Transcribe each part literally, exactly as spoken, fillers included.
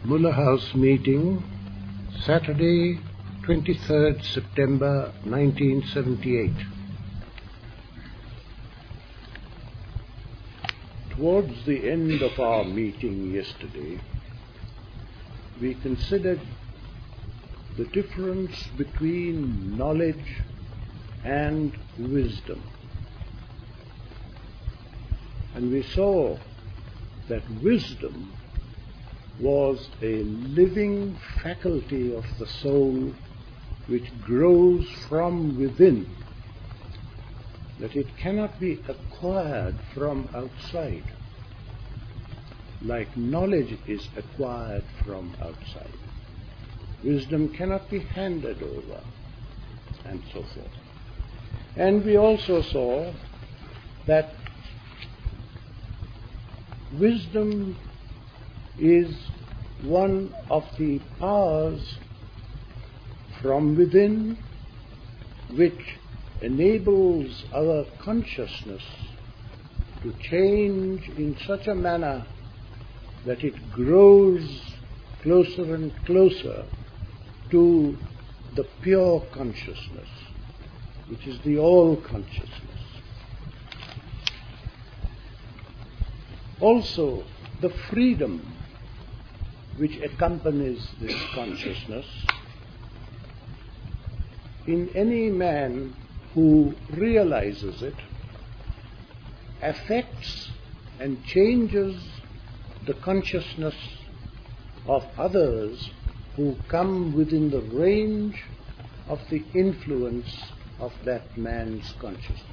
Muller House meeting, Saturday, twenty-third September nineteen seventy-eight. Towards the end of our meeting yesterday, we considered the difference between knowledge and wisdom. And we saw that wisdom was a living faculty of the soul which grows from within, that it cannot be acquired from outside, like knowledge is acquired from outside. Wisdom cannot be handed over, and so forth. And we also saw that wisdom is one of the powers from within which enables our consciousness to change in such a manner that it grows closer and closer to the pure consciousness, which is the all consciousness. Also, the freedom which accompanies this consciousness in any man who realizes it affects and changes the consciousness of others who come within the range of the influence of that man's consciousness.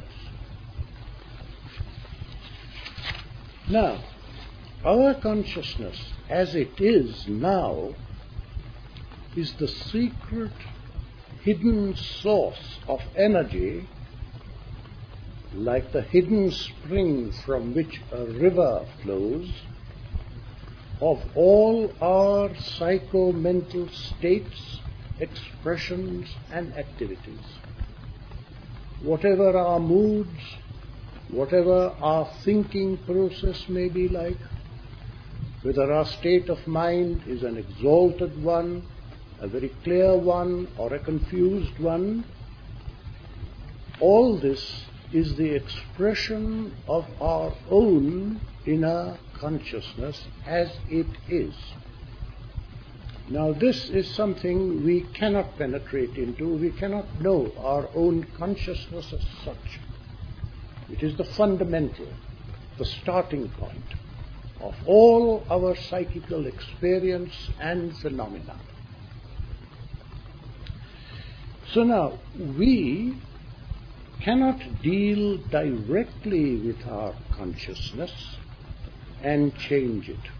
Now, our consciousness as it is now is the secret hidden source of energy, like the hidden spring from which a river flows, of all our psycho-mental states, expressions and activities. Whatever our moods, whatever our thinking process may be like, whether our state of mind is an exalted one, a very clear one, or a confused one, all this is the expression of our own inner consciousness as it is. Now, this is something we cannot penetrate into. We cannot know our own consciousness as such. It is the fundamental, the starting point of all our psychical experience and phenomena. So now, we cannot deal directly with our consciousness and change it.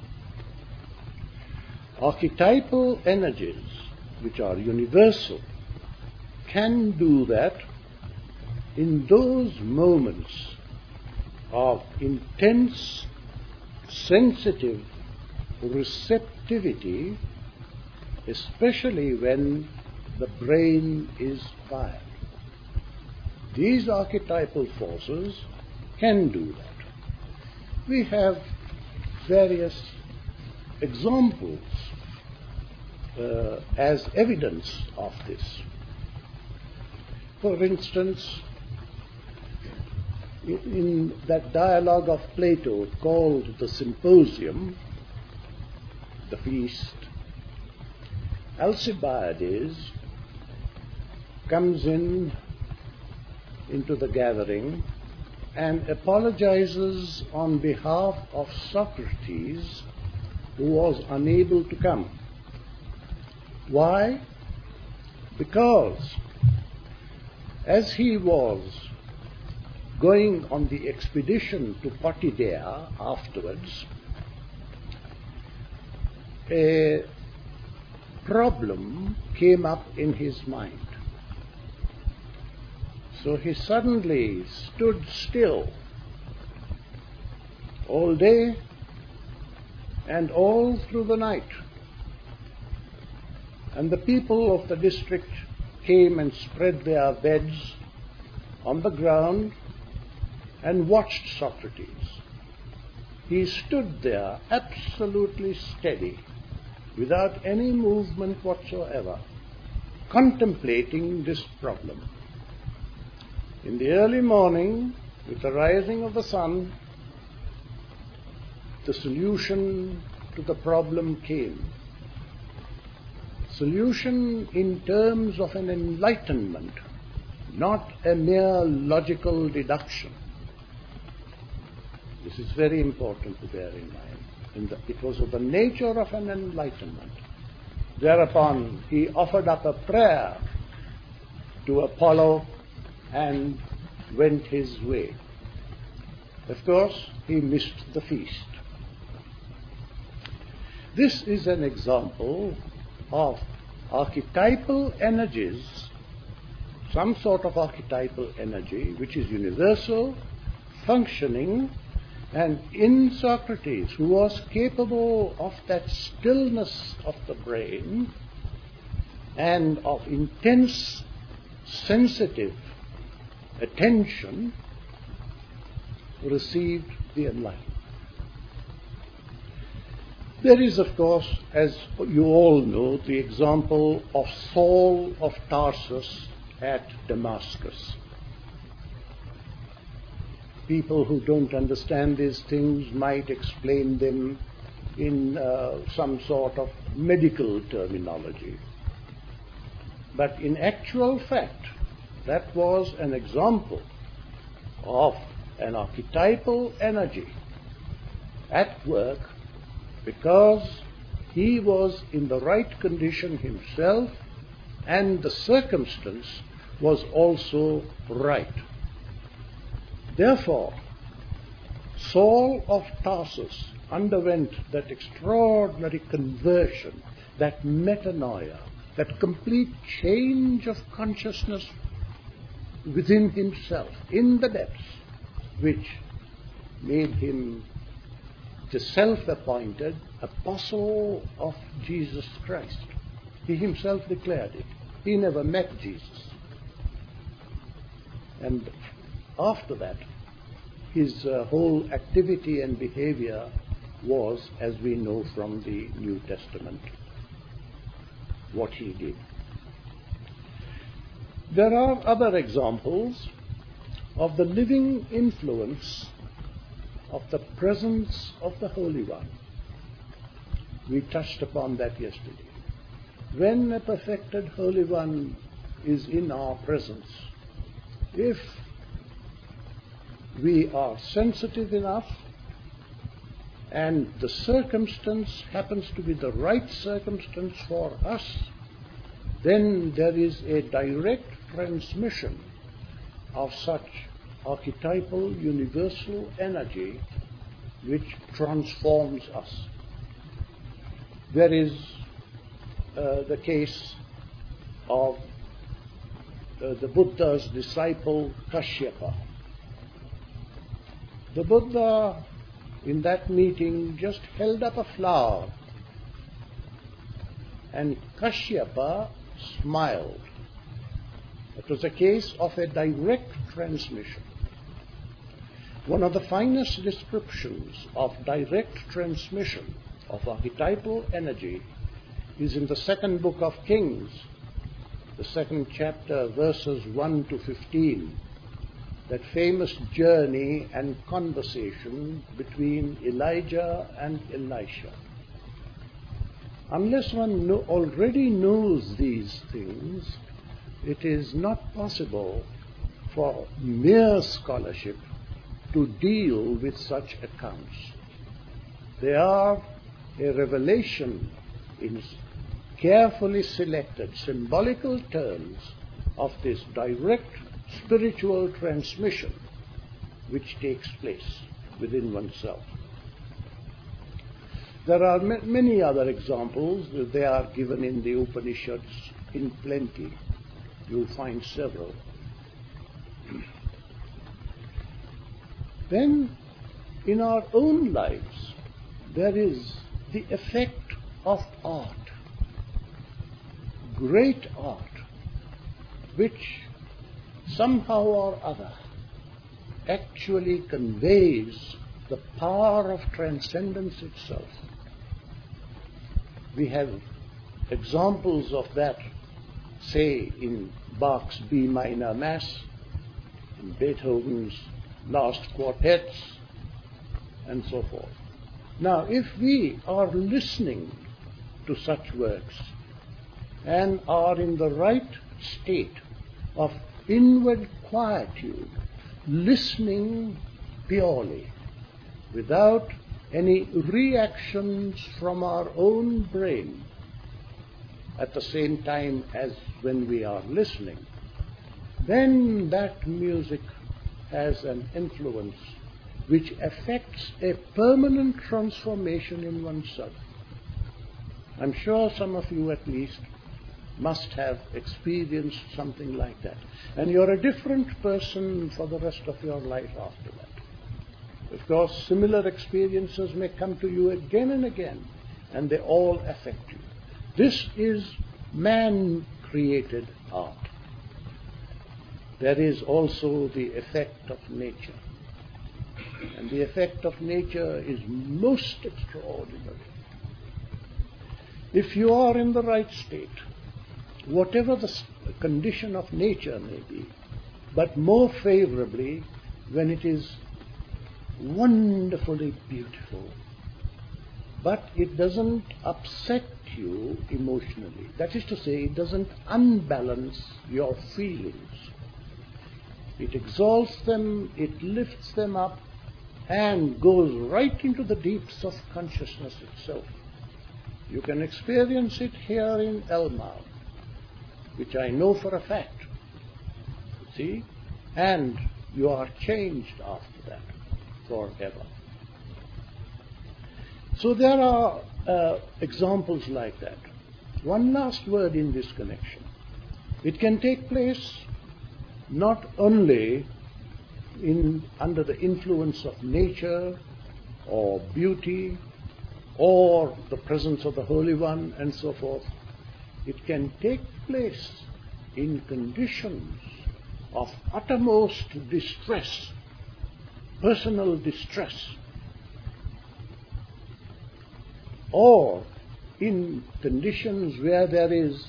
Archetypal energies, which are universal, can do that in those moments of intense sensitive receptivity, especially when the brain is fired. These archetypal forces can do that. We have various examples uh, as evidence of this. For instance, in that dialogue of Plato called the Symposium, the feast, Alcibiades comes in into the gathering and apologizes on behalf of Socrates, who was unable to come. Why? Because as he was going on the expedition to Potidaea afterwards, a problem came up in his mind. So he suddenly stood still all day and all through the night. And the people of the district came and spread their beds on the ground and watched Socrates. He stood there absolutely steady, without any movement whatsoever, contemplating this problem. In the early morning, with the rising of the sun, the solution to the problem came. Solution in terms of an enlightenment, not a mere logical deduction. This is very important to bear in mind. And it was of the nature of an enlightenment. Thereupon he offered up a prayer to Apollo and went his way. Of course, he missed the feast. This is an example of archetypal energies, some sort of archetypal energy which is universal, functioning, and in Socrates, who was capable of that stillness of the brain and of intense sensitive attention, received the enlightenment. There is, of course, as you all know, the example of Saul of Tarsus at Damascus. People who don't understand these things might explain them in uh, some sort of medical terminology. But in actual fact, that was an example of an archetypal energy at work, because he was in the right condition himself and the circumstance was also right. Therefore, Saul of Tarsus underwent that extraordinary conversion, that metanoia, that complete change of consciousness within himself, in the depths, which made him the self-appointed apostle of Jesus Christ. He himself declared it. He never met Jesus. And after that, his uh, whole activity and behavior was, as we know from the New Testament, what he did. There are other examples of the living influence of the presence of the Holy One. We touched upon that yesterday. When a perfected Holy One is in our presence, if we are sensitive enough and the circumstance happens to be the right circumstance for us, then there is a direct transmission of such archetypal universal energy which transforms us. There is uh, the case of uh, the Buddha's disciple Kashyapa. The Buddha in that meeting just held up a flower, and Kashyapa smiled. It was a case of a direct transmission. One of the finest descriptions of direct transmission of archetypal energy is in the second book of Kings, the second chapter, verses one to fifteen, that famous journey and conversation between Elijah and Elisha. Unless one know, already knows these things, it is not possible for mere scholarship to deal with such accounts. They are a revelation in carefully selected symbolical terms of this direct spiritual transmission which takes place within oneself. There are ma- many other examples. They are given in the Upanishads in plenty. You'll find several. Then, in our own lives, there is the effect of art, great art, which somehow or other actually conveys the power of transcendence itself. We have examples of that, say, in Bach's B minor Mass, in Beethoven's last quartets, and so forth. Now, if we are listening to such works and are in the right state of inward quietude, listening purely, without any reactions from our own brain, at the same time as when we are listening, then that music has an influence which affects a permanent transformation in oneself. I'm sure some of you at least must have experienced something like that. And you're a different person for the rest of your life after that. Of course, similar experiences may come to you again and again, and they all affect you. This is man-created art. There is also the effect of nature. And the effect of nature is most extraordinary. If you are in the right state, whatever the condition of nature may be, but more favorably when it is wonderfully beautiful, but it doesn't upset you emotionally. That is to say, it doesn't unbalance your feelings. It exalts them, it lifts them up, and goes right into the deeps of consciousness itself. You can experience it here in Elmau, which I know for a fact. See? And you are changed after that forever. So there are uh, examples like that. One last word in this connection. It can take place not only in under the influence of nature or beauty or the presence of the Holy One and so forth. It can take place in conditions of uttermost distress, personal distress, or in conditions where there is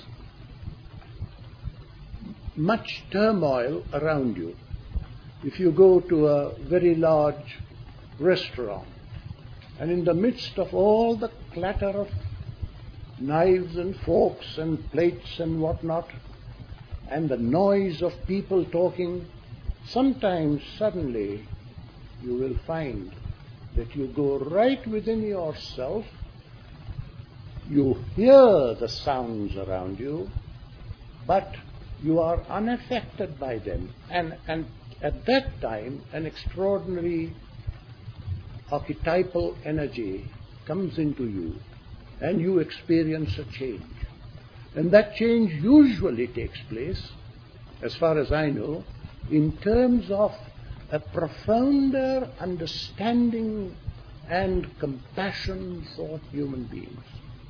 much turmoil around you. If you go to a very large restaurant, and in the midst of all the clatter of knives and forks and plates and whatnot, and the noise of people talking, sometimes suddenly you will find that you go right within yourself, you hear the sounds around you, but you are unaffected by them. And, and at that time, an extraordinary archetypal energy comes into you, and you experience a change. And that change usually takes place, as far as I know, in terms of a profounder understanding and compassion for human beings.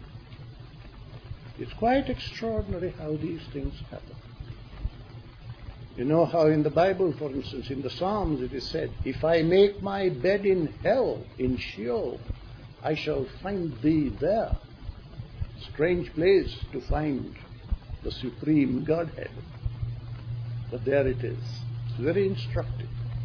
It's quite extraordinary how these things happen. You know how in the Bible, for instance, in the Psalms it is said, if I make my bed in hell, in Sheol, I shall find thee there. Strange place to find the Supreme Godhead. But there it is. It's very instructive.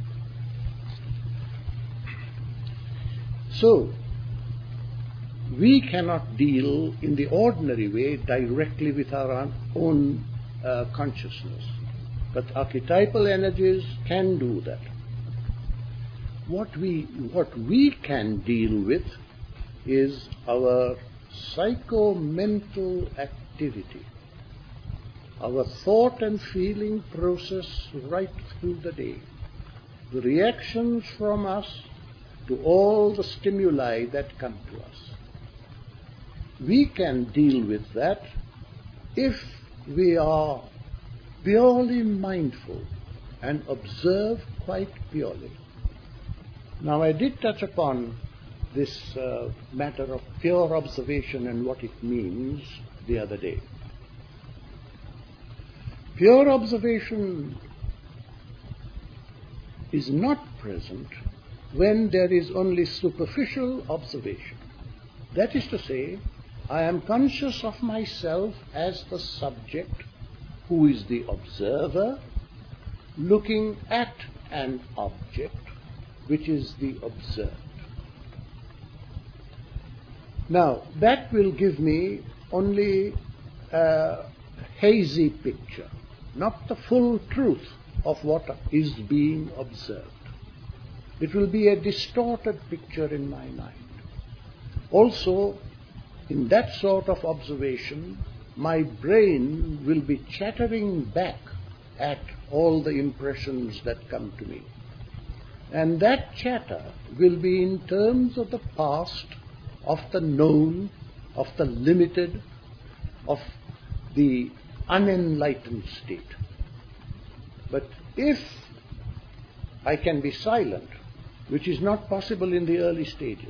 So, we cannot deal in the ordinary way directly with our own uh, consciousness. But archetypal energies can do that. What we, what we can deal with is our psycho-mental activity, our thought and feeling process right through the day, the reactions from us to all the stimuli that come to us. We can deal with that if we are purely mindful and observe quite purely. Now, I did touch upon this uh, matter of pure observation and what it means the other day. Pure observation is not present when there is only superficial observation. That is to say, I am conscious of myself as the subject who is the observer, looking at an object which is the observed. Now, that will give me only a hazy picture, not the full truth of what is being observed. It will be a distorted picture in my mind. Also, in that sort of observation, my brain will be chattering back at all the impressions that come to me. And that chatter will be in terms of the past, of the known, of the limited, of the unenlightened state. But if I can be silent, which is not possible in the early stages,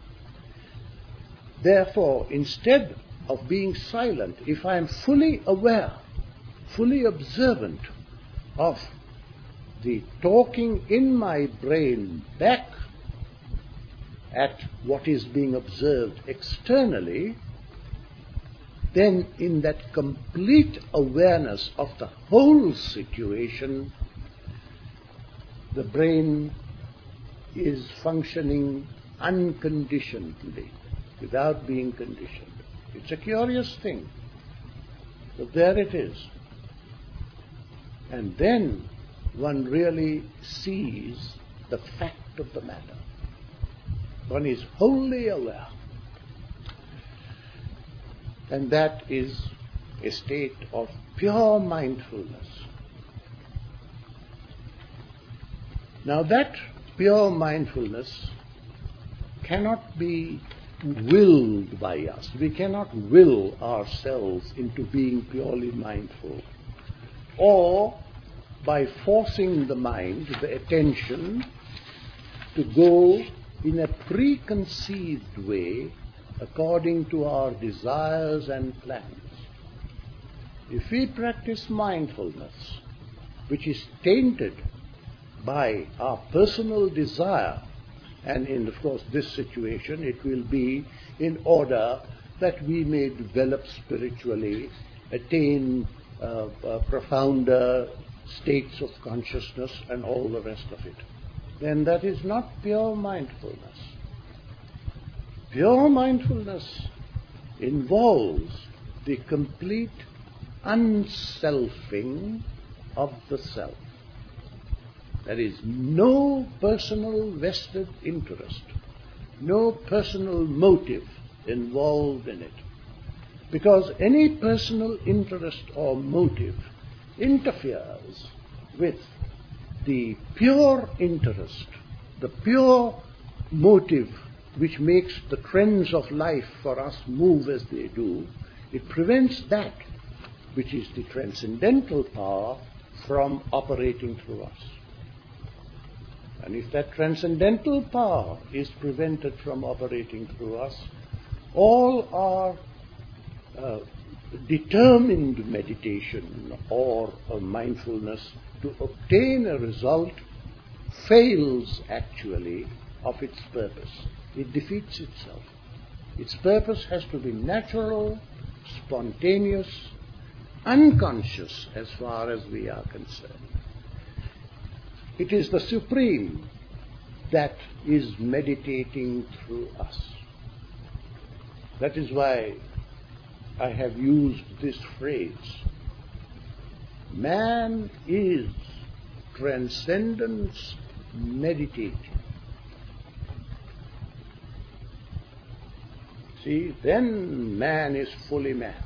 therefore, instead of being silent, if I am fully aware, fully observant of the talking in my brain back at what is being observed externally, then in that complete awareness of the whole situation, the brain is functioning unconditionedly, without being conditioned. It's a curious thing, but there it is. And then one really sees the fact of the matter. One is wholly aware. And that is a state of pure mindfulness. Now that pure mindfulness cannot be willed by us. We cannot will ourselves into being purely mindful, or by forcing the mind, the attention, to go in a preconceived way according to our desires and plans. If we practice mindfulness, which is tainted by our personal desire, and in, of course, this situation, it will be in order that we may develop spiritually, attain uh, uh, profounder states of consciousness and all the rest of it, then that is not pure mindfulness. Pure mindfulness involves the complete unselfing of the self. There is no personal vested interest, no personal motive involved in it. Because any personal interest or motive interferes with the pure interest, the pure motive which makes the trends of life for us move as they do. It prevents that which is the transcendental power from operating through us. And if that transcendental power is prevented from operating through us, all our uh, determined meditation or uh, mindfulness to obtain a result fails actually of its purpose. It defeats itself. Its purpose has to be natural, spontaneous, unconscious as far as we are concerned. It is the Supreme that is meditating through us. That is why I have used this phrase. Man is transcendence meditating. See, then man is fully man.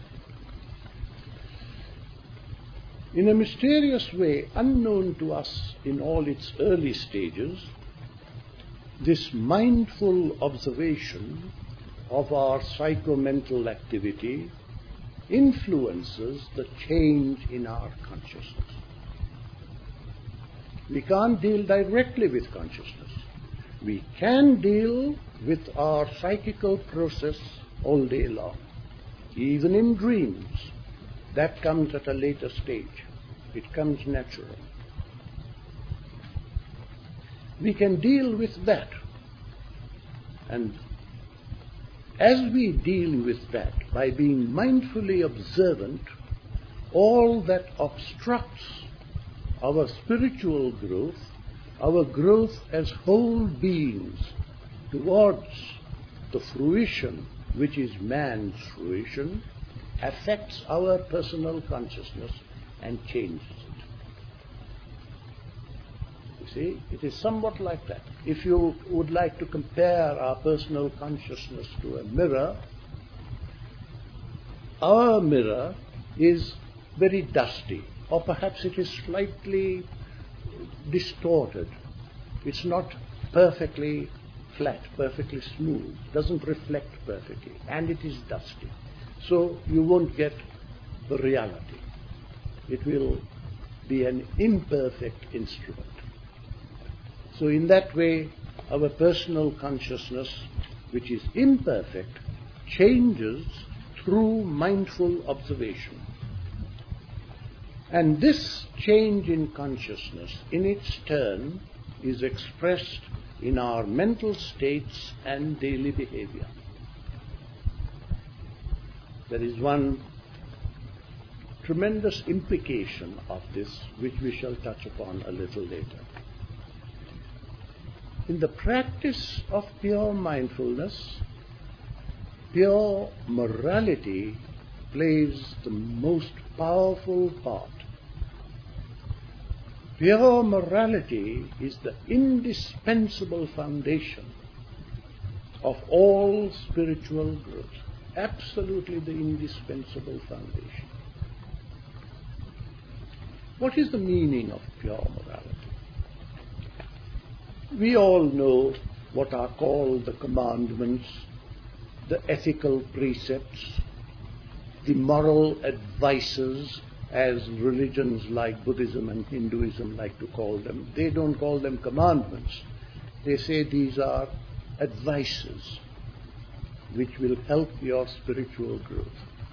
In a mysterious way, unknown to us in all its early stages, this mindful observation of our psychomental activity influences the change in our consciousness. We can't deal directly with consciousness. We can deal with our psychical process all day long, even in dreams. That comes at a later stage. It comes natural. We can deal with that. And as we deal with that by being mindfully observant, all that obstructs our spiritual growth, our growth as whole beings towards the fruition which is man's fruition, affects our personal consciousness and changes it. You see, it is somewhat like that. If you would like to compare our personal consciousness to a mirror, our mirror is very dusty, or perhaps it is slightly distorted. It's not perfectly flat, perfectly smooth, doesn't reflect perfectly, and it is dusty. So you won't get the reality. It will be an imperfect instrument. So in that way, our personal consciousness, which is imperfect, changes through mindful observation. And this change in consciousness, in its turn, is expressed in our mental states and daily behavior. There is one tremendous implication of this, which we shall touch upon a little later. In the practice of pure mindfulness, pure morality plays the most powerful part. Pure morality is the indispensable foundation of all spiritual growth. Absolutely the indispensable foundation. What is the meaning of pure morality? We all know what are called the commandments, the ethical precepts, the moral advices, as religions like Buddhism and Hinduism like to call them. They don't call them commandments. They say these are advices which will help your spiritual growth.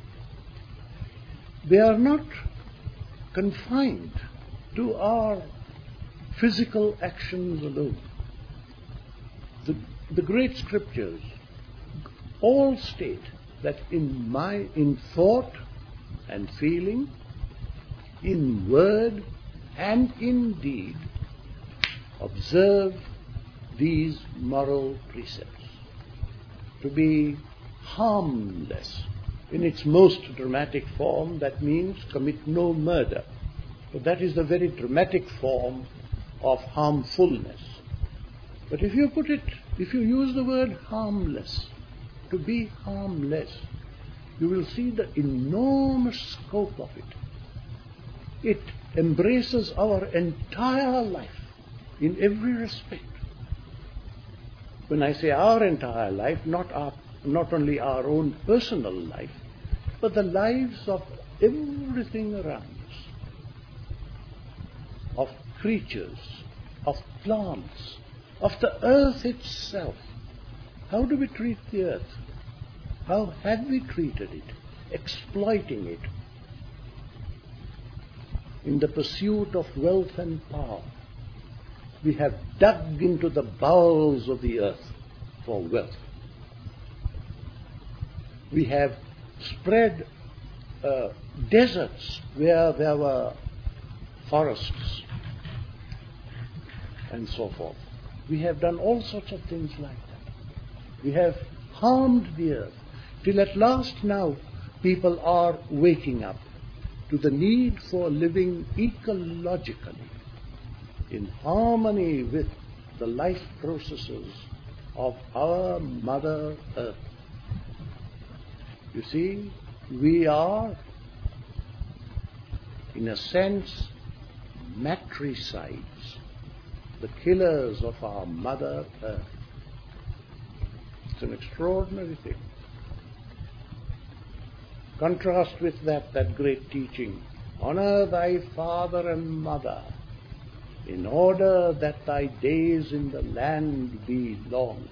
They are not confined to our physical actions alone. The, the great scriptures all state that in my in thought and feeling, in word and in deed, observe these moral precepts. To be harmless. In its most dramatic form, that means commit no murder. But that is the very dramatic form of harmfulness. But if you put it, if you use the word harmless, to be harmless, you will see the enormous scope of it. It embraces our entire life in every respect. When I say our entire life, not our, not only our own personal life, but the lives of everything around us, of creatures, of plants, of the earth itself. How do we treat the earth? How have we treated it? Exploiting it in the pursuit of wealth and power. We have dug into the bowels of the earth for wealth. We have spread uh, deserts where there were forests and so forth. We have done all sorts of things like that. We have harmed the earth till at last now people are waking up to the need for living ecologically in harmony with the life processes of our Mother Earth. You see, we are, in a sense, matricides, the killers of our Mother Earth. It's an extraordinary thing. Contrast with that, that great teaching, honor thy father and mother, in order that thy days in the land be long.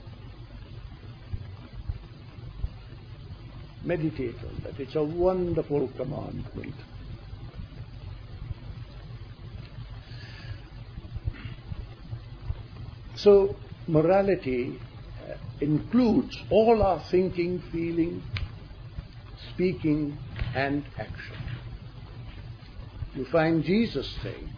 Meditate on that. It's a wonderful commandment. So, morality includes all our thinking, feeling, speaking, and action. You find Jesus saying,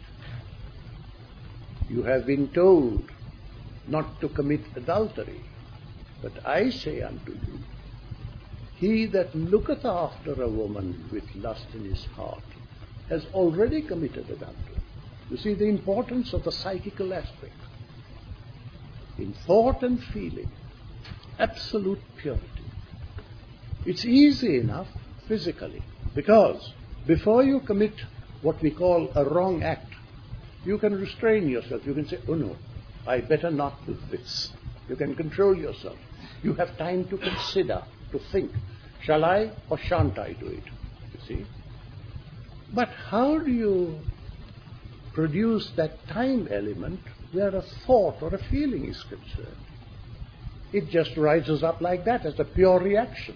"You have been told not to commit adultery, but I say unto you, he that looketh after a woman with lust in his heart has already committed adultery." You see the importance of the psychical aspect. In thought and feeling, absolute purity. It's easy enough physically, because before you commit what we call a wrong act, you can restrain yourself. You can say, "Oh no, I better not do this." You can control yourself. You have time to consider, to think, shall I or shan't I do it? You see? But how do you produce that time element where a thought or a feeling is concerned? It just rises up like that as a pure reaction.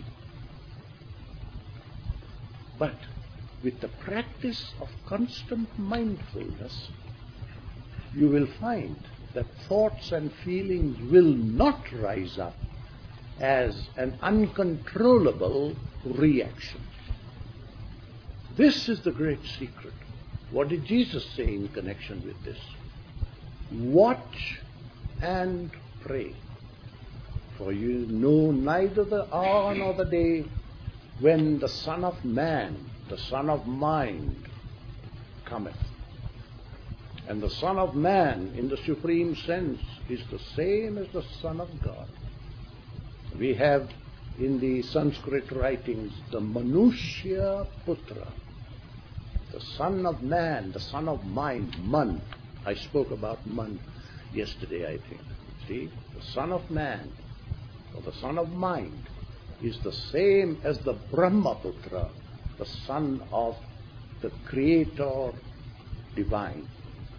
But with the practice of constant mindfulness, you will find that thoughts and feelings will not rise up as an uncontrollable reaction. This is the great secret. What did Jesus say in connection with this? Watch and pray, for you know neither the hour nor the day when the Son of Man, the Son of Mind, cometh. And the Son of Man, in the supreme sense, is the same as the Son of God. We have in the Sanskrit writings the Manushya Putra, the Son of Man, the Son of Mind, Man. I spoke about Man yesterday, I think. See, the Son of Man, or the Son of Mind, is the same as the Brahmaputra, the Son of the Creator Divine.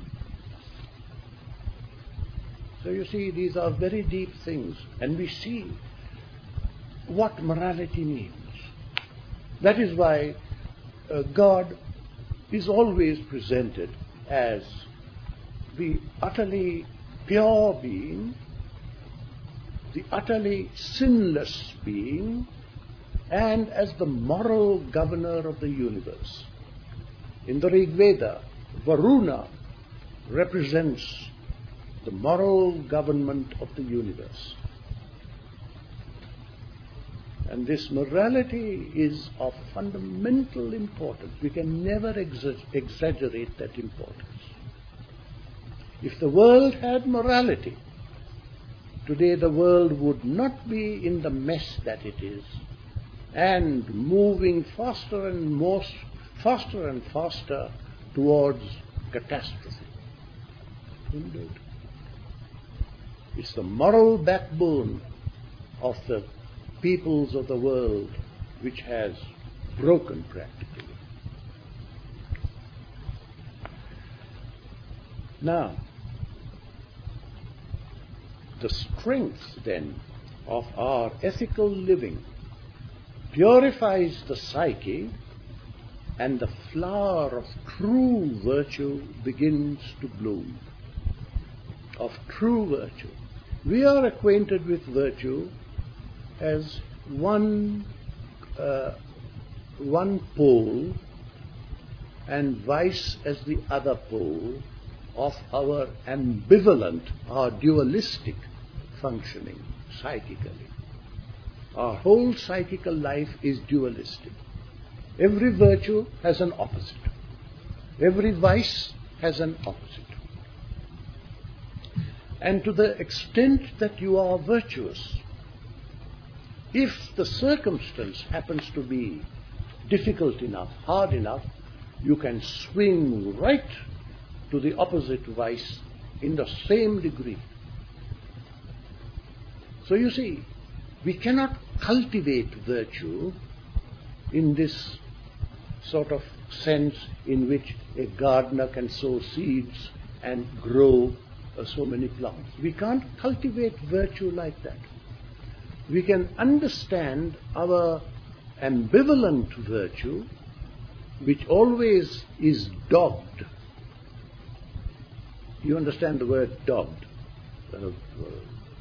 So you see, these are very deep things, and we see what morality means. That is why uh, God is always presented as the utterly pure being, the utterly sinless being, and as the moral governor of the universe. In the Rig Veda, Varuna represents the moral government of the universe. And this morality is of fundamental importance. We can never exa- exaggerate that importance. If the world had morality, today the world would not be in the mess that it is, and moving faster and more, faster and faster towards catastrophe. Indeed. It's the moral backbone of the peoples of the world which has broken practically. Now, the strength then of our ethical living purifies the psyche, and the flower of true virtue begins to bloom. Of true virtue. We are acquainted with virtue as one uh, one pole and vice as the other pole of our ambivalent, our dualistic functioning psychically. Our whole psychical life is dualistic. Every virtue has an opposite. Every vice has an opposite. And to the extent that you are virtuous, if the circumstance happens to be difficult enough, hard enough, you can swing right to the opposite vice in the same degree. So you see, we cannot cultivate virtue in this sort of sense in which a gardener can sow seeds and grow uh, so many plants. We can't cultivate virtue like that. We can understand our ambivalent virtue, which always is dogged. You understand the word dogged? Uh, uh,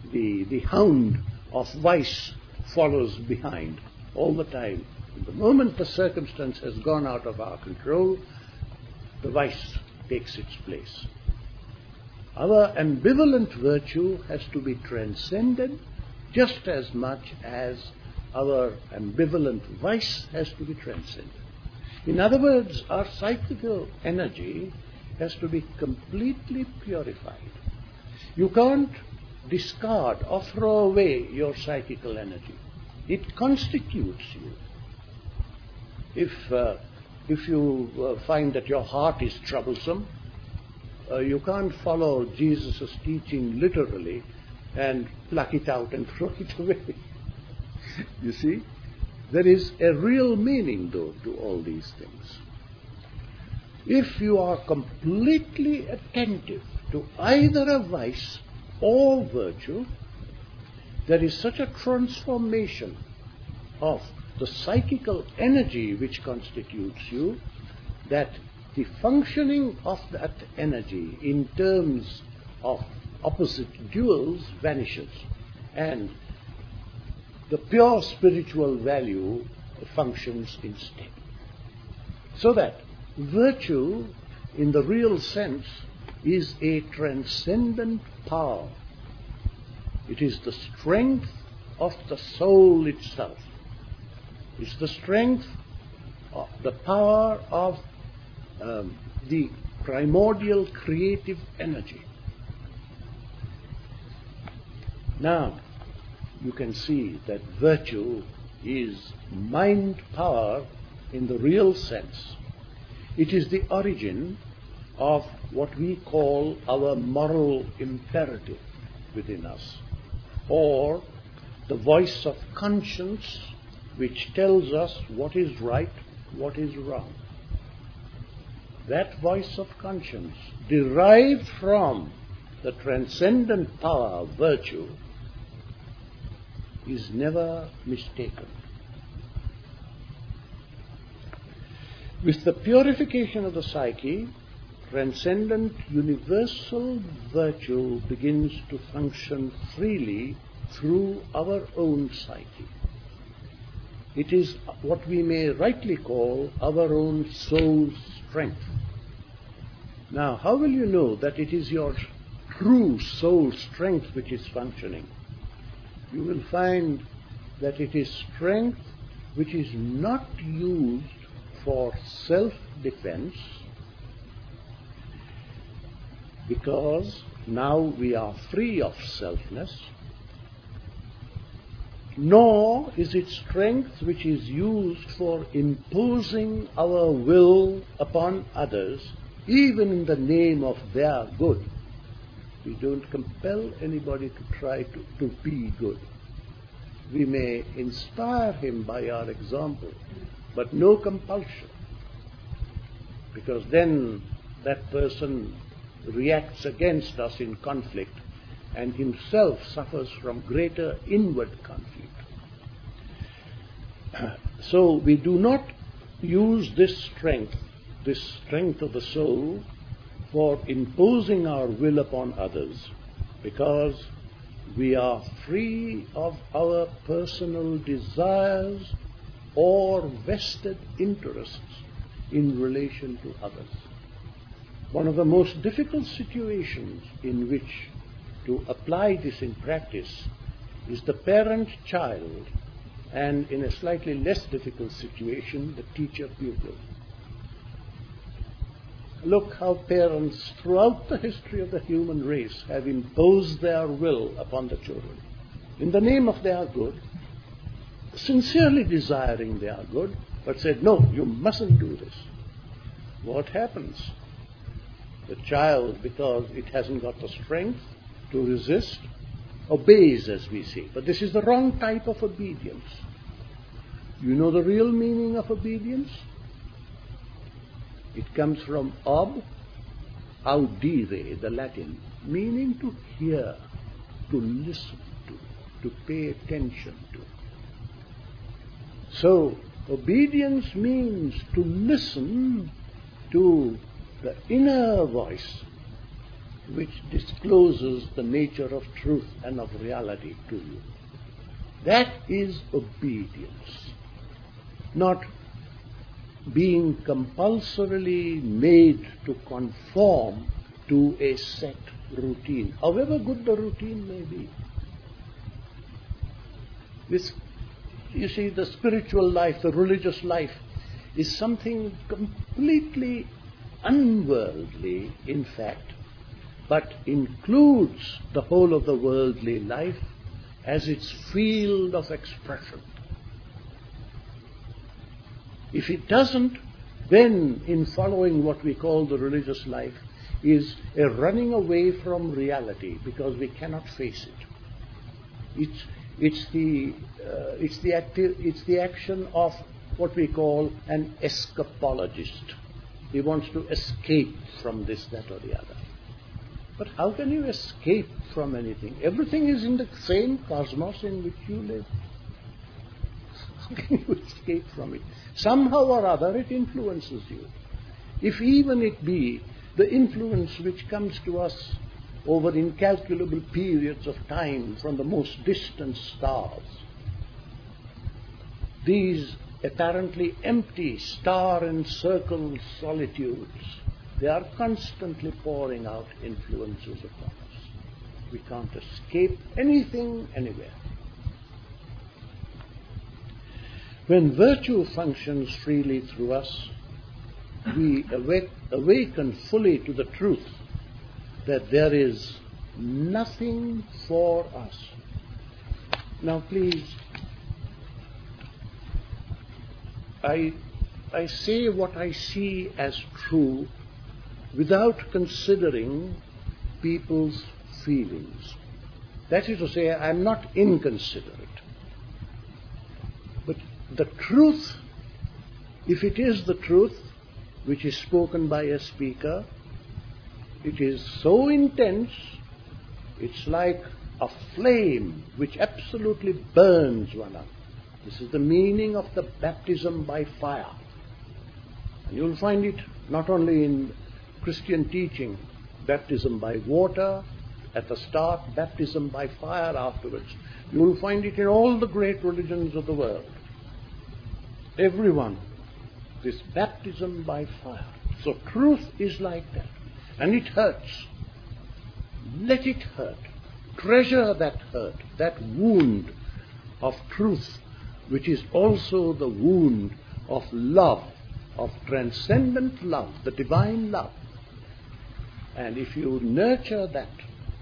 the, the hound of vice follows behind all the time. The moment the circumstance has gone out of our control, the vice takes its place. Our ambivalent virtue has to be transcended just as much as our ambivalent vice has to be transcended. In other words, our psychical energy has to be completely purified. You can't discard or throw away your psychical energy. It constitutes you. If, uh, if you uh, find that your heart is troublesome, uh, you can't follow Jesus' teaching literally and pluck it out and throw it away. You see? There is a real meaning, though, to all these things. If you are completely attentive to either a vice or virtue, there is such a transformation of the psychical energy which constitutes you that the functioning of that energy in terms of opposite duals vanishes, and the pure spiritual value functions instead. So that virtue, in the real sense, is a transcendent power. It is the strength of the soul itself. It's the strength, of the power of um, the primordial creative energy. Now, you can see that virtue is mind power in the real sense. It is the origin of what we call our moral imperative within us, or the voice of conscience which tells us what is right, what is wrong. That voice of conscience, derived from the transcendent power of virtue, is never mistaken. With the purification of the psyche, transcendent universal virtue begins to function freely through our own psyche. It is what we may rightly call our own soul's strength. Now, how will you know that it is your true soul strength which is functioning? You will find that it is strength which is not used for self-defense, because now we are free of selfness, nor is it strength which is used for imposing our will upon others, even in the name of their good. We don't compel anybody to try to, to be good. We may inspire him by our example, but no compulsion, because then that person reacts against us in conflict and himself suffers from greater inward conflict. So we do not use this strength, this strength of the soul, for imposing our will upon others, because we are free of our personal desires or vested interests in relation to others. One of the most difficult situations in which to apply this in practice is the parent-child, and in a slightly less difficult situation, the teacher-pupil. Look how parents throughout the history of the human race have imposed their will upon the children in the name of their good, sincerely desiring their good, but said, no, you mustn't do this. What happens? The child, because it hasn't got the strength to resist, obeys, as we say. But this is the wrong type of obedience. You know the real meaning of obedience? It comes from ob, audire, the Latin, meaning to hear, to listen to, to pay attention to. So, obedience means to listen to the inner voice which discloses the nature of truth and of reality to you. That is obedience, not being compulsorily made to conform to a set routine, however good the routine may be. This, you see, the spiritual life, the religious life, is something completely unworldly, in fact, but includes the whole of the worldly life as its field of expression. If it doesn't, then in following what we call the religious life is a running away from reality because we cannot face it. It's, it's, the, uh, it's, the acti- it's the action of what we call an escapologist. He wants to escape from this, that or the other. But how can you escape from anything? Everything is in the same cosmos in which you live. How can you escape from it? Somehow or other it influences you. If even it be the influence which comes to us over incalculable periods of time from the most distant stars, these apparently empty star-encircled solitudes, they are constantly pouring out influences upon us. We can't escape anything anywhere. When virtue functions freely through us, we awake, awaken fully to the truth that there is nothing for us. Now please, I, I say what I see as true without considering people's feelings. That is to say, I'm not inconsiderate. But the truth, if it is the truth which is spoken by a speaker, it is so intense, it's like a flame which absolutely burns one up. This is the meaning of the baptism by fire. And you'll find it not only in Christian teaching, baptism by water at the start, baptism by fire afterwards. You will find it in all the great religions of the world. Everyone, this baptism by fire. So truth is like that. And it hurts. Let it hurt. Treasure that hurt, that wound of truth, which is also the wound of love, of transcendent love, the divine love. And if you nurture that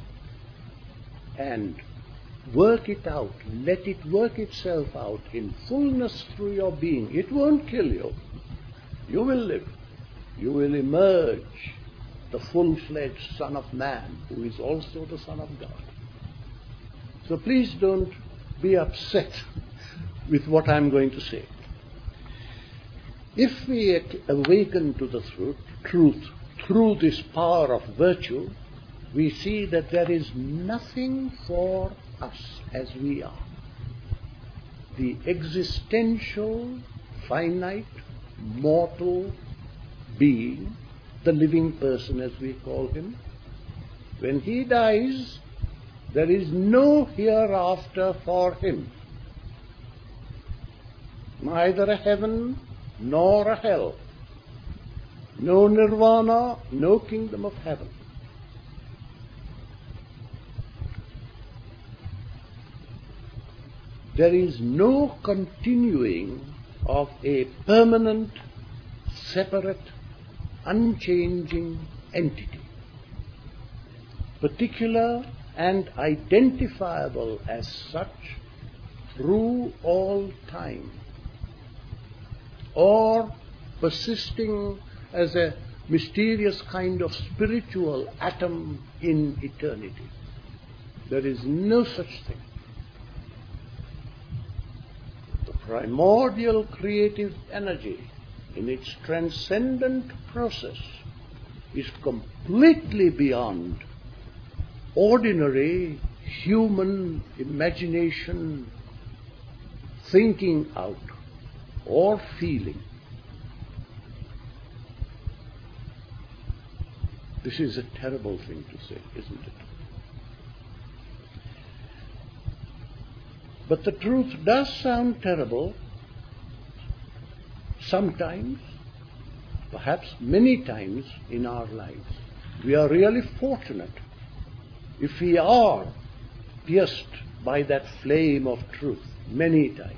and work it out, let it work itself out in fullness through your being, it won't kill you. You will live. You will emerge the full-fledged Son of Man, who is also the Son of God. So please don't be upset with what I'm going to say. If we awaken to the truth, truth through this power of virtue, we see that there is nothing for us as we are. The existential, finite, mortal being, the living person as we call him, when he dies, there is no hereafter for him. Neither a heaven nor a hell. No nirvana, no kingdom of heaven. There is no continuing of a permanent, separate, unchanging entity, particular and identifiable as such through all time, or persisting as a mysterious kind of spiritual atom in eternity. There is no such thing. The primordial creative energy in its transcendent process is completely beyond ordinary human imagination, thinking out, or feeling. This is a terrible thing to say, isn't it? But the truth does sound terrible sometimes, perhaps many times in our lives. We are really fortunate if we are pierced by that flame of truth many times.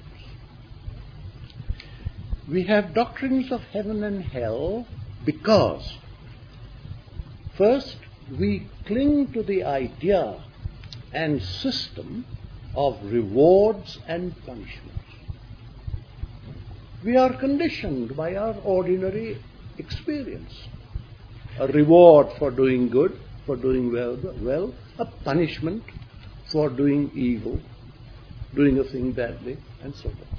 We have doctrines of heaven and hell because, first, we cling to the idea and system of rewards and punishments. We are conditioned by our ordinary experience. A reward for doing good, for doing well, well, a punishment for doing evil, doing a thing badly, and so on.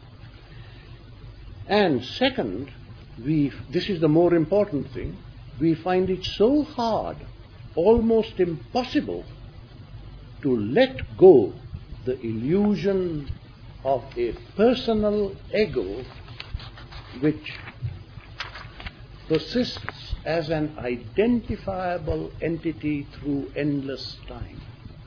And second, we, this is the more important thing, we find it so hard, almost impossible, to let go the illusion of a personal ego which persists as an identifiable entity through endless time.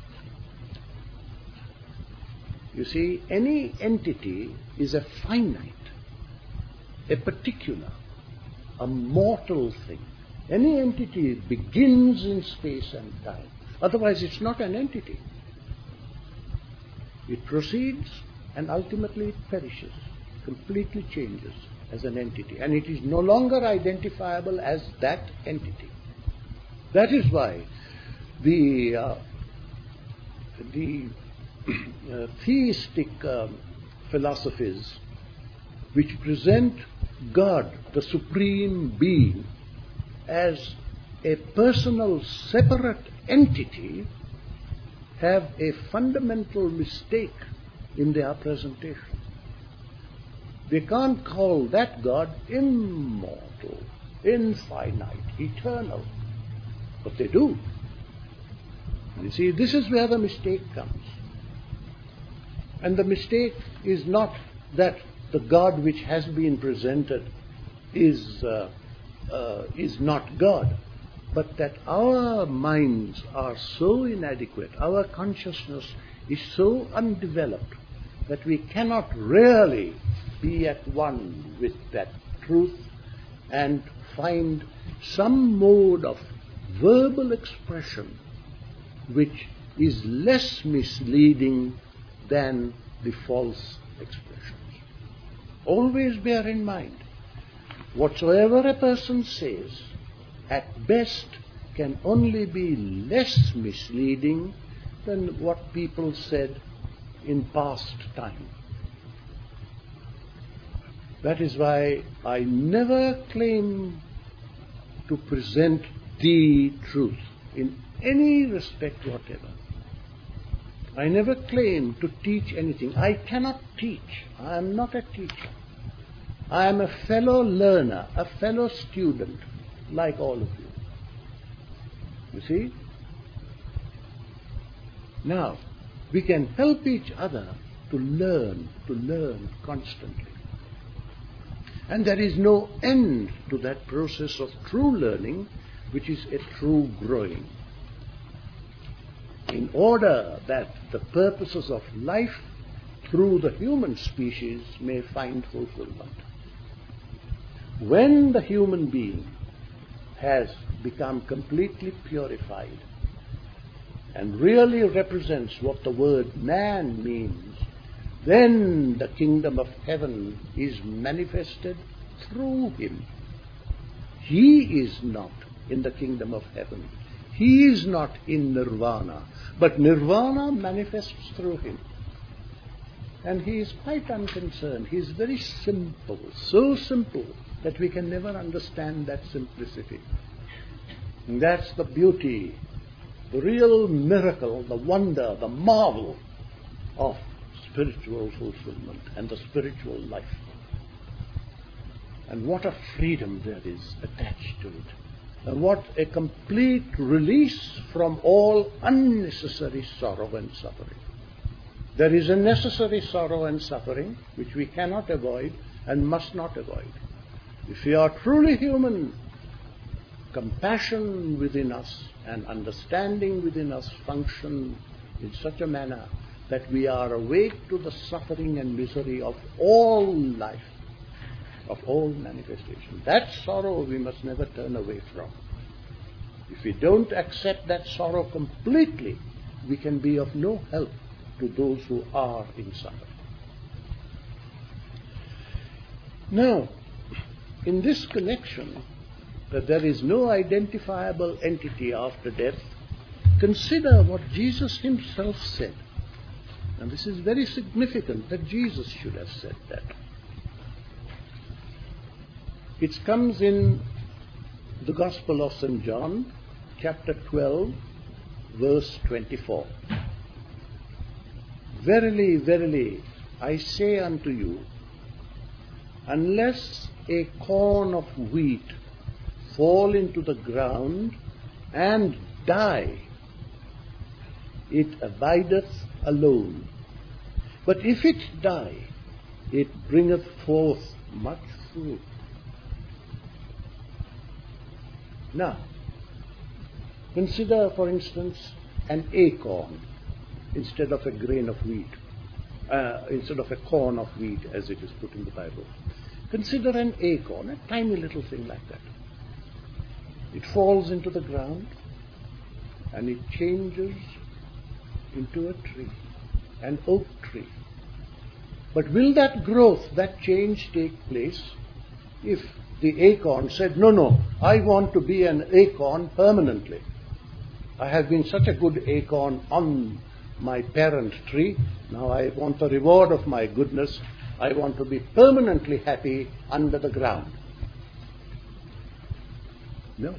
You see, any entity is a finite, a particular, a mortal thing. Any entity begins in space and time. Otherwise, it's not an entity. It proceeds and ultimately it perishes, completely changes as an entity. And it is no longer identifiable as that entity. That is why the, uh, the uh, theistic uh, philosophies which present God, the Supreme Being, as a personal, separate entity, have a fundamental mistake in their presentation. They can't call that God immortal, infinite, eternal, but they do. You see, this is where the mistake comes. And the mistake is not that the God which has been presented is uh, uh, is not God, but that our minds are so inadequate, our consciousness is so undeveloped that we cannot really be at one with that truth and find some mode of verbal expression which is less misleading than the false expressions. Always bear in mind, whatsoever a person says, at best can only be less misleading than what people said in past time. That is why I never claim to present the truth in any respect whatever. I never claim to teach anything. I cannot teach. I am not a teacher. I am a fellow learner, a fellow student, like all of you. You see? Now, we can help each other to learn, to learn constantly. And there is no end to that process of true learning, which is a true growing. In order that the purposes of life through the human species may find fulfillment. When the human being has become completely purified and really represents what the word man means, then the kingdom of heaven is manifested through him. He is not in the kingdom of heaven. He is not in nirvana, but nirvana manifests through him. And he is quite unconcerned. He is very simple, so simple that we can never understand that simplicity. And that's the beauty, the real miracle, the wonder, the marvel of spiritual fulfillment and the spiritual life. And what a freedom there is attached to it. And what a complete release from all unnecessary sorrow and suffering. There is a necessary sorrow and suffering which we cannot avoid and must not avoid. If we are truly human, compassion within us and understanding within us function in such a manner that we are awake to the suffering and misery of all life, of all manifestation. That sorrow we must never turn away from. If we don't accept that sorrow completely, we can be of no help to those who are in suffering. Now, in this connection, that there is no identifiable entity after death, consider what Jesus himself said. And this is very significant that Jesus should have said that. It comes in the Gospel of Saint John, chapter twelve, verse twenty-four. Verily, verily, I say unto you, unless a corn of wheat fall into the ground and die, it abideth alone. But if it die, it bringeth forth much fruit. Now, consider, for instance, an acorn instead of a grain of wheat, uh, instead of a corn of wheat, as it is put in the Bible. Consider an acorn, a tiny little thing like that. It falls into the ground and it changes into a tree, an oak tree. But will that growth, that change take place if the acorn said, no, no, I want to be an acorn permanently. I have been such a good acorn on my parent tree. Now I want the reward of my goodness. I want to be permanently happy under the ground. No.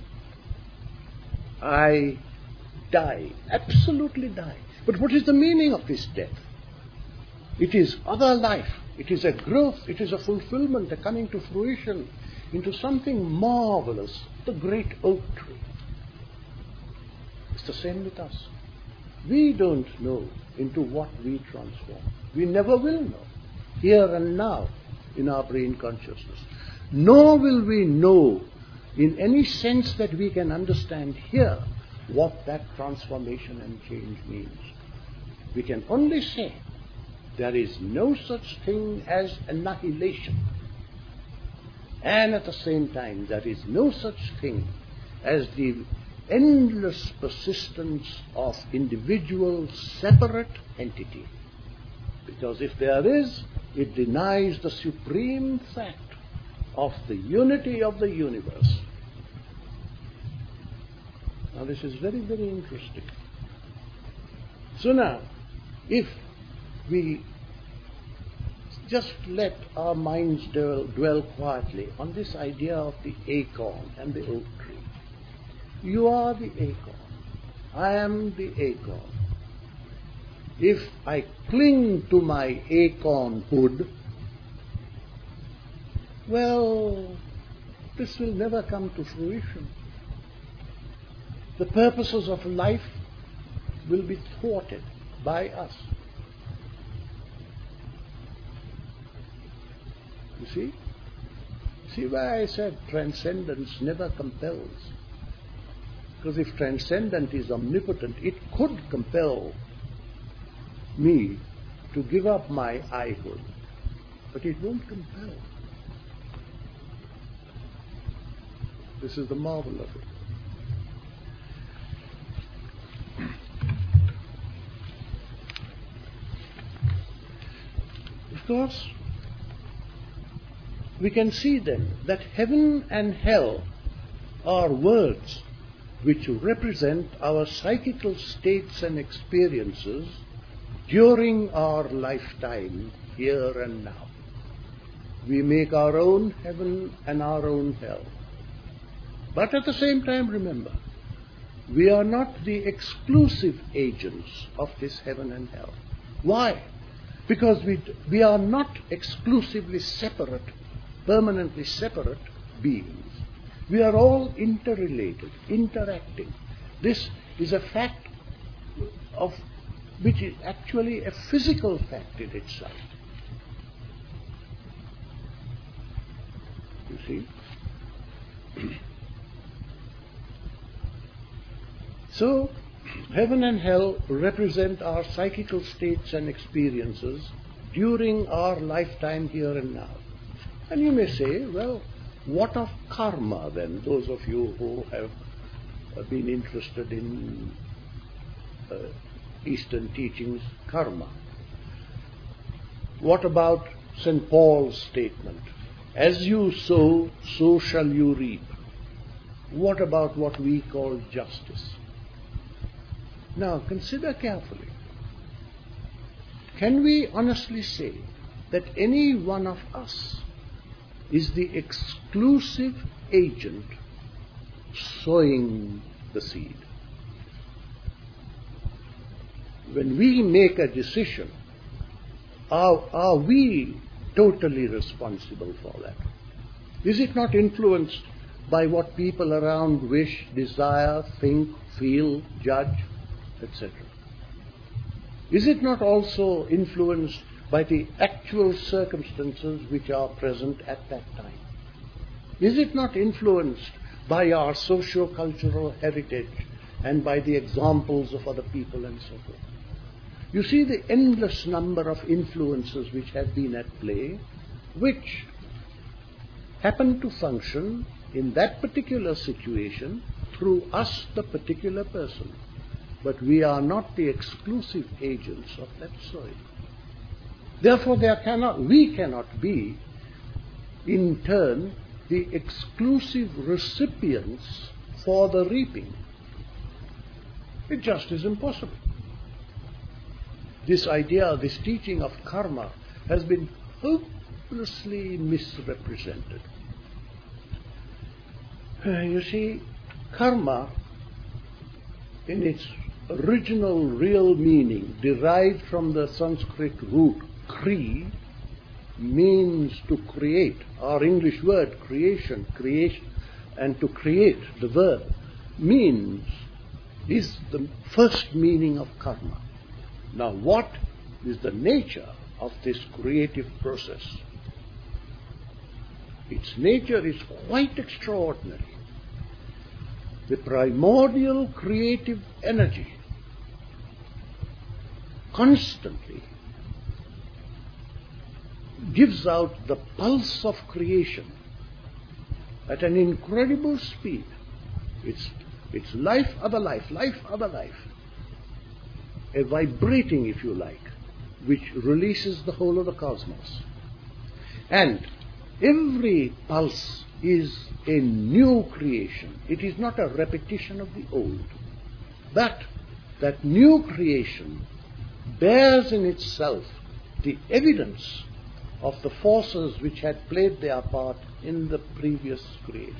I die, absolutely die. But what is the meaning of this death? It is other life. It is a growth. It is a fulfillment, a coming to fruition into something marvelous, the great oak tree. It's the same with us. We don't know into what we transform. We never will know, here and now, in our brain consciousness. Nor will we know in any sense that we can understand here what that transformation and change means. We can only say there is no such thing as annihilation. And at the same time, there is no such thing as the endless persistence of individual separate entity. Because if there is, it denies the supreme fact of the unity of the universe. Now this is very, very interesting. So now, if we just let our minds dwell, dwell quietly on this idea of the acorn and the oak tree. You are the acorn. I am the acorn. If I cling to my acornhood, well, this will never come to fruition. The purposes of life will be thwarted by us. You see? See why I said transcendence never compels. Because if transcendent is omnipotent, it could compel me to give up my I-hood. But it won't compel. This is the marvel of it. Of course, we can see then that heaven and hell are words which represent our psychical states and experiences during our lifetime, here and now. We make our own heaven and our own hell. But at the same time, remember, we are not the exclusive agents of this heaven and hell. Why? Because we, we are not exclusively separate, permanently separate beings. We are all interrelated, interacting. This is a fact of which is actually a physical fact in itself. You see? So, heaven and hell represent our psychical states and experiences during our lifetime here and now. And you may say, well, what of karma then, those of you who have been interested in uh, Eastern teachings, karma? What about Saint Paul's statement, as you sow, so shall you reap? What about what we call justice? Now, consider carefully. Can we honestly say that any one of us is the exclusive agent sowing the seed? When we make a decision, are, are we totally responsible for that? Is it not influenced by what people around wish, desire, think, feel, judge, et cetera? Is it not also influenced by the actual circumstances which are present at that time? Is it not influenced by our socio-cultural heritage and by the examples of other people and so forth? You see the endless number of influences which have been at play, which happen to function in that particular situation through us, the particular person. But we are not the exclusive agents of that soil. Therefore, there cannot, we cannot be, in turn, the exclusive recipients for the reaping. It just is impossible. This idea, this teaching of karma has been hopelessly misrepresented. Uh, you see, karma, in its original real meaning, derived from the Sanskrit root kri, means to create. Our English word creation, creation, and to create, the verb, means, is the first meaning of karma. Now, what is the nature of this creative process? Its nature is quite extraordinary. The primordial creative energy constantly gives out the pulse of creation at an incredible speed. It's, it's life, other life, life, other life. A vibrating, if you like, which releases the whole of the cosmos. And every pulse is a new creation. It is not a repetition of the old. But that new creation bears in itself the evidence of the forces which had played their part in the previous creation.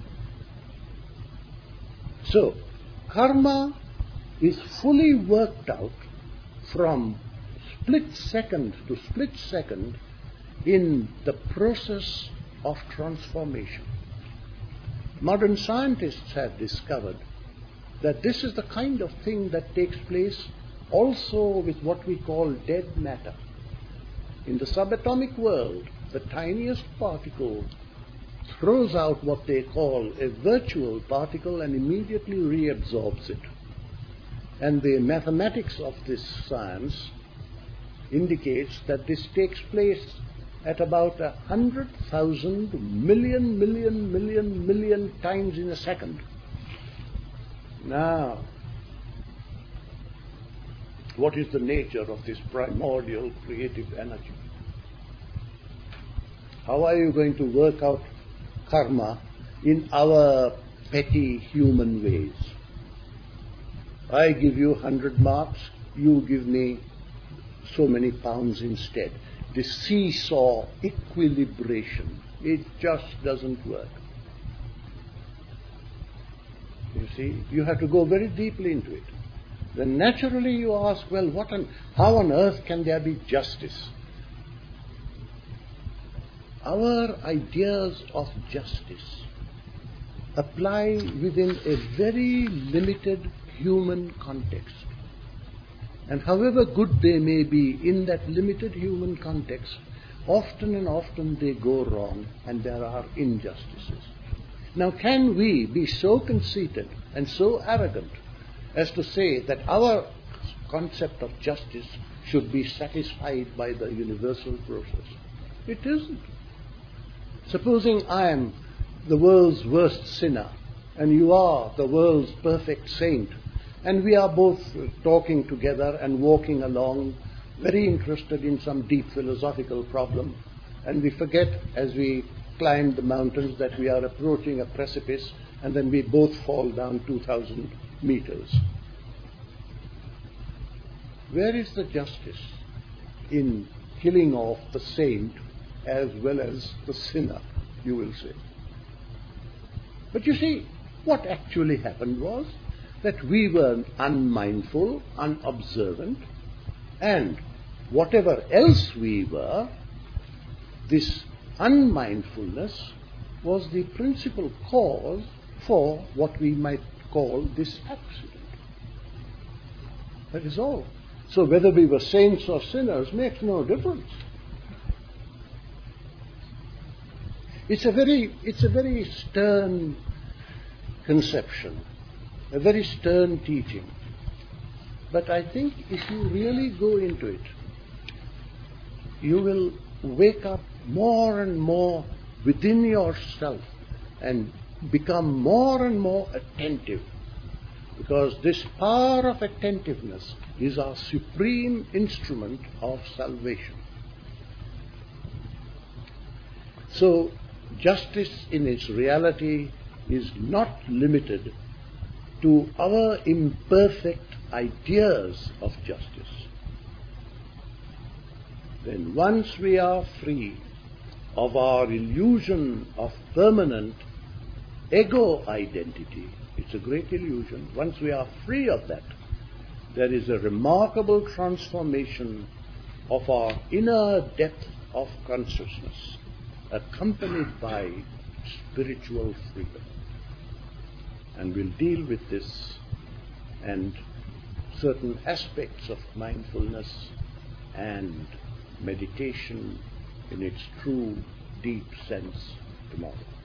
So, karma is fully worked out from split second to split second in the process of transformation. Modern scientists have discovered that this is the kind of thing that takes place also with what we call dead matter. In the subatomic world, the tiniest particle throws out what they call a virtual particle and immediately reabsorbs it. And the mathematics of this science indicates that this takes place at about a hundred thousand million, million, million, million times in a second. Now, what is the nature of this primordial creative energy? How are you going to work out karma in our petty human ways? I give you one hundred marks, you give me so many pounds instead. The seesaw equilibration, it just doesn't work. You see, you have to go very deeply into it. Then naturally you ask, well, what on, how on earth can there be justice? Our ideas of justice apply within a very limited human context. And however good they may be in that limited human context, often and often they go wrong and there are injustices. Now, can we be so conceited and so arrogant as to say that our concept of justice should be satisfied by the universal process. It isn't. Supposing I am the world's worst sinner and you are the world's perfect saint, and we are both talking together and walking along, very interested in some deep philosophical problem, and we forget as we climb the mountains that we are approaching a precipice, and then we both fall down two thousand meters. Where is the justice in killing off the saint as well as the sinner, you will say? But you see, what actually happened was that we were unmindful, unobservant, and whatever else we were, this unmindfulness was the principal cause for what we might call this accident. That is all. So whether we were saints or sinners makes no difference. It's a very, it's a very stern conception, a very stern teaching. But I think if you really go into it, you will wake up more and more within yourself and become more and more attentive, because this power of attentiveness is our supreme instrument of salvation. So justice in its reality is not limited to our imperfect ideas of justice. Then once we are free of our illusion of permanent ego identity, it's a great illusion, once we are free of that, there is a remarkable transformation of our inner depth of consciousness, accompanied by spiritual freedom. And we'll deal with this and certain aspects of mindfulness and meditation in its true, deep sense tomorrow.